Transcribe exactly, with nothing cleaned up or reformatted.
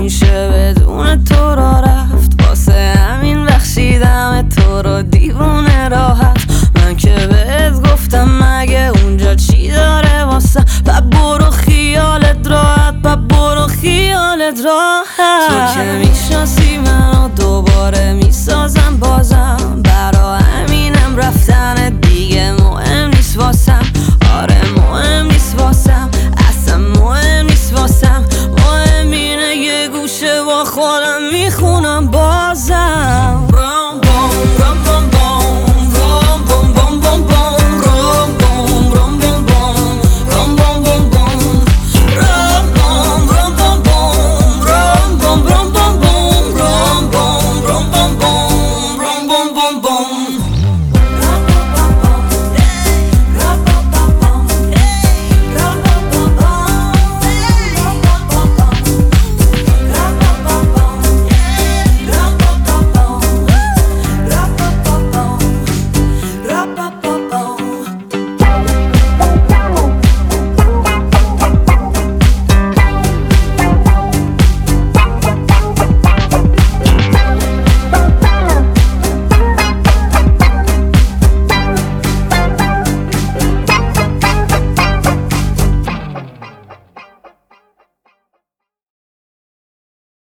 نمیشه بدون تو را رفت، واسه همین بخشیدم تو رو دیوونه راحت. من که بهت گفتم مگه اونجا چی داره واسه، پا برو خیالت راحت، پا برو خیالت راحت. تو که میشناسی منو دوباره میسازم بازم، برا همینم رفتن دیگه مهم نیست واسم. آره مهم نیست واسم، اصلا مهم نیست واسم. مهم اینه یه گوشه با خودم میخونم بازم. رام بام رام بام بام رام بام بام بام بام رام بام رام بام بام رام بام بام بام رام بام رام بام بام رام بام رام بام بام رام بام رام بام بام رام بام بام بام.